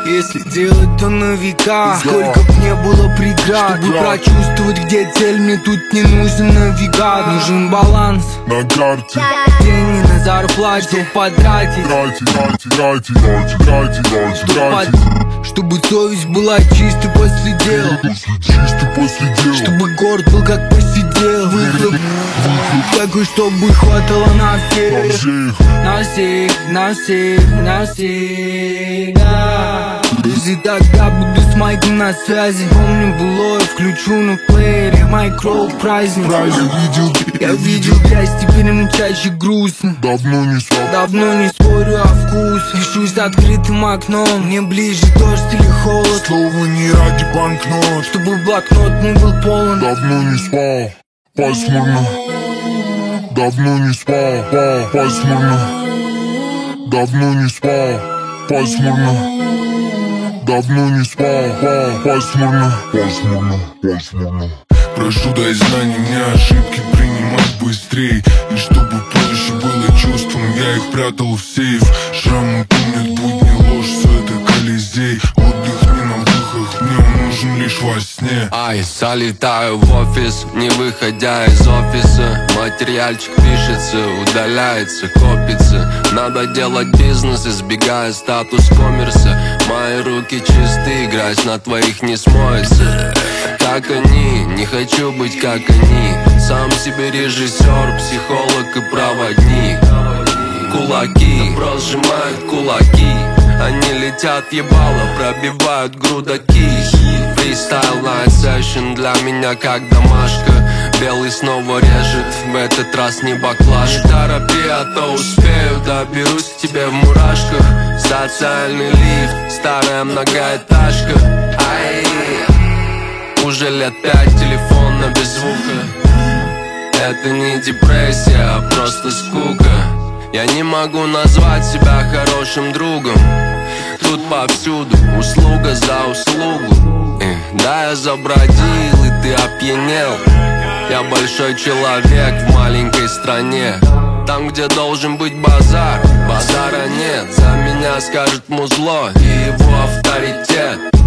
Если делать, то на века. Сколько б не было преград, чтобы прочувствовать, где цель. Мне тут не нужен навигатор. Нужен баланс на карте, деньги на зарплате, чтоб потратить, чтобы совесть была чистой после дела, чтобы город был как посидел. Выхлоп такой, чтобы хватало на всех, на всех, на всех, на всех, да. Если тогда буду с майком на связи, помню былое, включу на плеере Майкроу праздник. Я видел грязь, теперь мне чаще грустно. Давно не спорю о вкусах. Пишу с открытым окном, мне ближе дождь или холод. Слово не ради банкнот, чтобы блокнот мой был полон. Давно не спал, пасмурно. Давно не спал, пасмурно. Давно не спал, пасмурно. Давно не спал, пасмурно. Прошу, дай знаний мне ошибки принимать быстрей. И чтобы проще было чувством, я их прятал в сейф. Шрамы помнят будни, ложь, все это Колизей. Отдых не на выхах, мне он нужен лишь во сне. Ай, залетаю в офис, не выходя из офиса. Материальчик пишется, удаляется, копится. Надо делать бизнес, избегая статус коммерса. Мои руки чистые, грязь на твоих не смоется. Как они, не хочу быть как они. Сам себе режиссер, психолог и проводник. Кулаки, наброс сжимают кулаки. Они летят ебало, пробивают грудаки. Фристайл Night Session для меня как домашка. Белый снова режет, в этот раз не баклажка. Не торопи, а то успею, доберусь к тебе в мурашках. Социальный лифт, старая многоэтажка. Ай, уже лет 5 телефона без звука. Это не депрессия, а просто скука. Я не могу назвать себя хорошим другом. Тут повсюду услуга за услугу. Да, я забродил, и ты опьянел. Я большой человек в маленькой стране. Там, где должен быть базар, базара нет. За меня скажет музло и его авторитет.